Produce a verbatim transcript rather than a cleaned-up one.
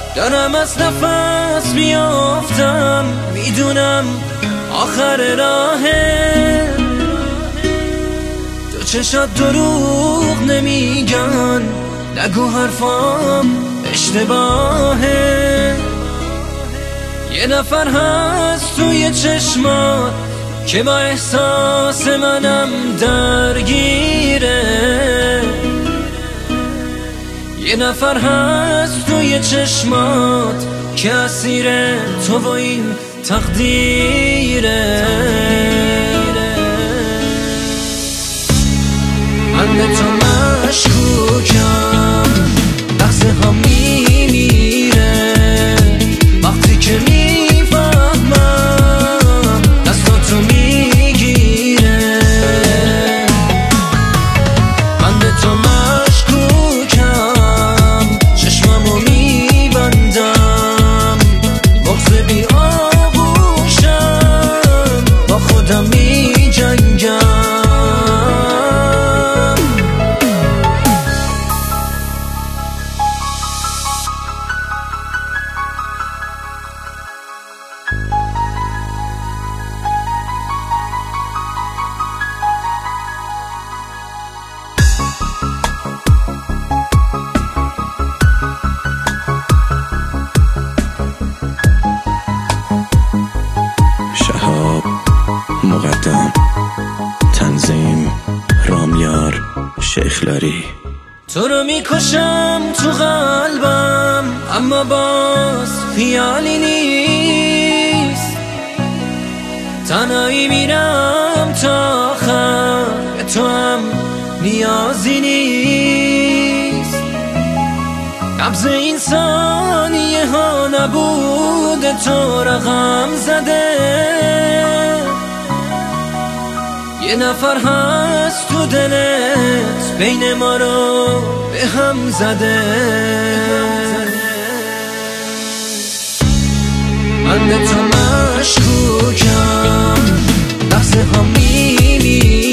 دارم از نفس میافتم، میدونم آخر راهه. تو چشات دروغ نمیگن، نگو حرفام اشتباهه. یه نفر هست توی چشمات که با احساس منم درگیره. یه نفر هست توی چشمات که اسیر تو و این تقدیره. من به تو مشکوکم، لحظه ها میمیره وقتی که میفهمم دستاتو میگیره. من به تو مشکوکم، چشمامو میبندم، بغض بی آغوشم، با خودم میجنگم. شهاب مقدم، تنظیم رامیار شیخلاری. تو رو میکشم تو قلبم، اما باز خیالی نیست. تنهایی میرم تا آخر، به تو هم نیازی نیست. نبض این ثانیه ها نبوده، تو رقم زده. یه نفر هست تو دلت، بین ما رو به هم زده. من به تو مشکوکم، لحظه ها میمیره